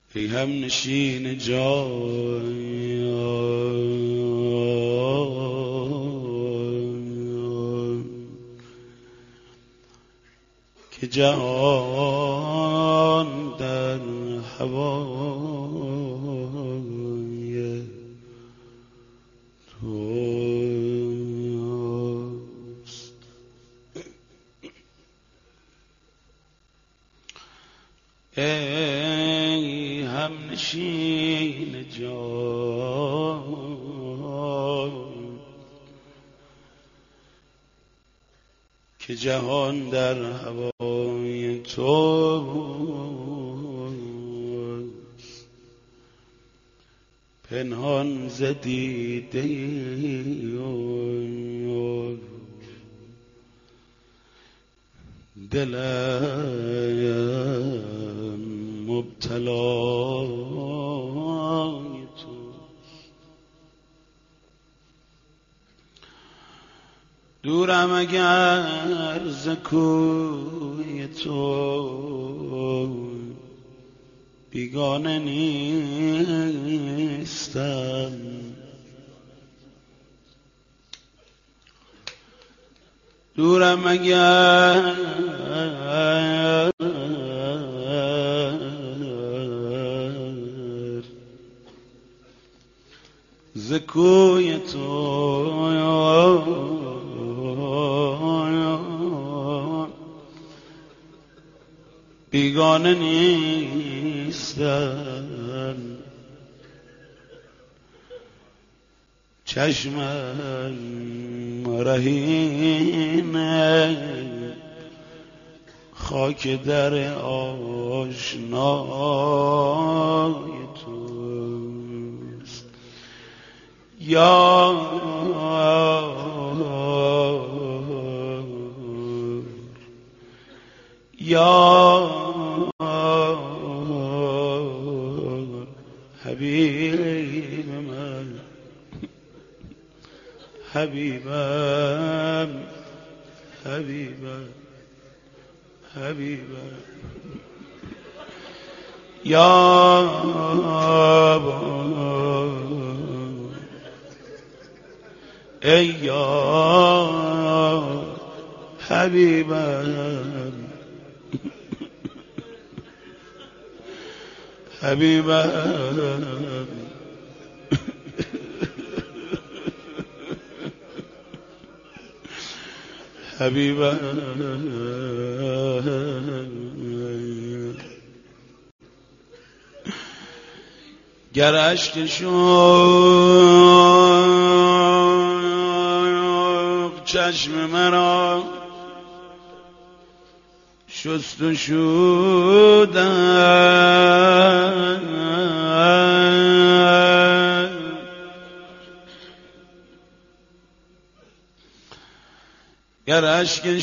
ای هم نشین جای که جهان در هوای توست. ای هم نشین جای که جهان در هوای توست. پنهان ز دیده دلم مبتلای توست. دورم اگر ز کوی تو بیگانه نیستم. دورم اگر ز کوی تو بیگانه نیستم. چشمم رهین خاک در آشنای توست. یا حبیب من، حبیبم، حبیبم، حبیبم. یا ای یا حبیبم، حبیبم، حبیبم. گر اشک شوق چشم مرا شست و شودن، گر اشک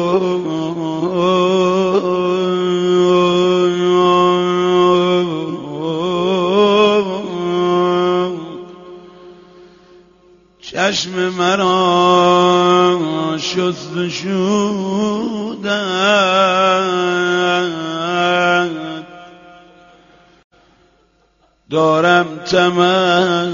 چشم مرا شست و شودن، دارم طمع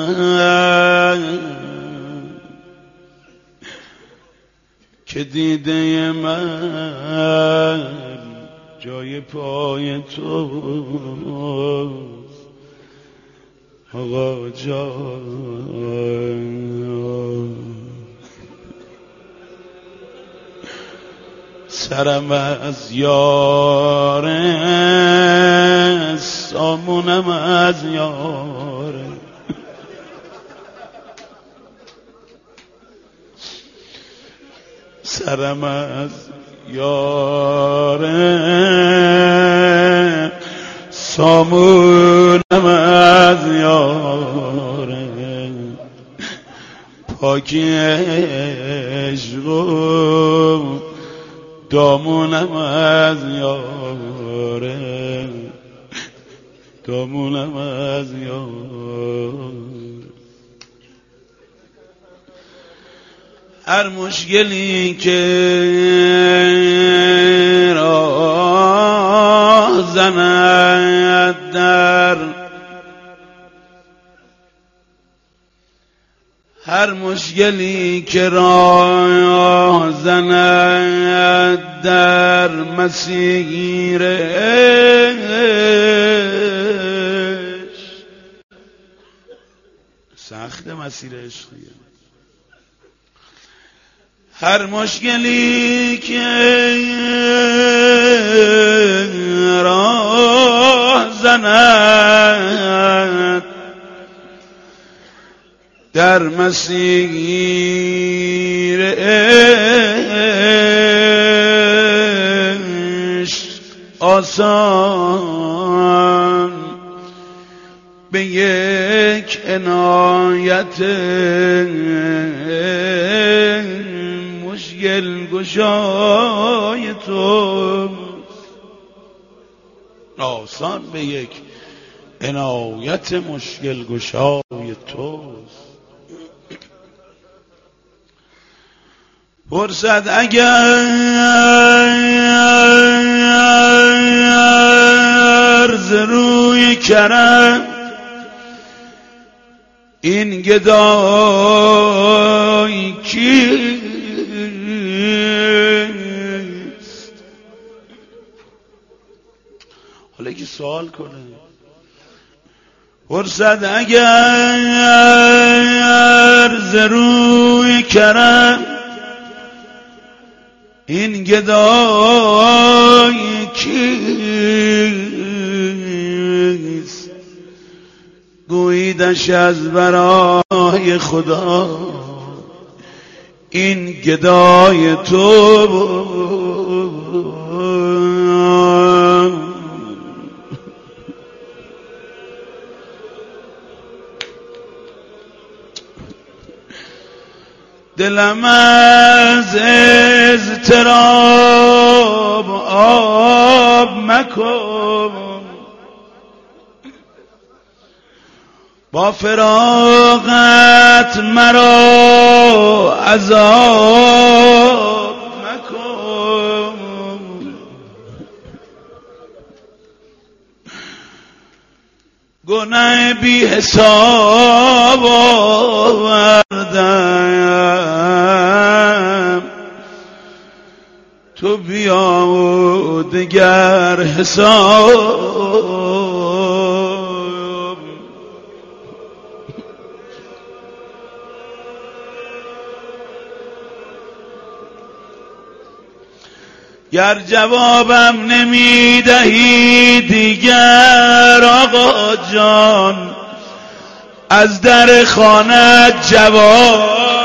که دیده من جای پای توست. آقا جان سرم از یاره، سامونم از یاره، سرم از یاره، سامونم از یاره. پاکی عشق و دامونم از یاره، دامونم از یاره. هر مشکلی که راه زند در هر مشکلی که راه زند در مسیرش، سخت مسیر عشقیه، هر مشکلی که راه زند در مسیر عشق آسان به یک عنایت مشکل گشای تو، آسان به یک عنایت مشکل گشای توست. فرصت اگر ز روی کرم این گدای کیست؟ حالا که سوال کنه فرصت اگر ز روی کرم این گدای کیست؟ گویدش از برای خدا این گدای تو. دلم از اضطراب آب مکن، با فراغت مرا عذاب مکن. گناه بی حساب آوردم، تو بیا و دگر حساب. گر جوابم نمی دهی دیگر آقا جان، از در خانه جواب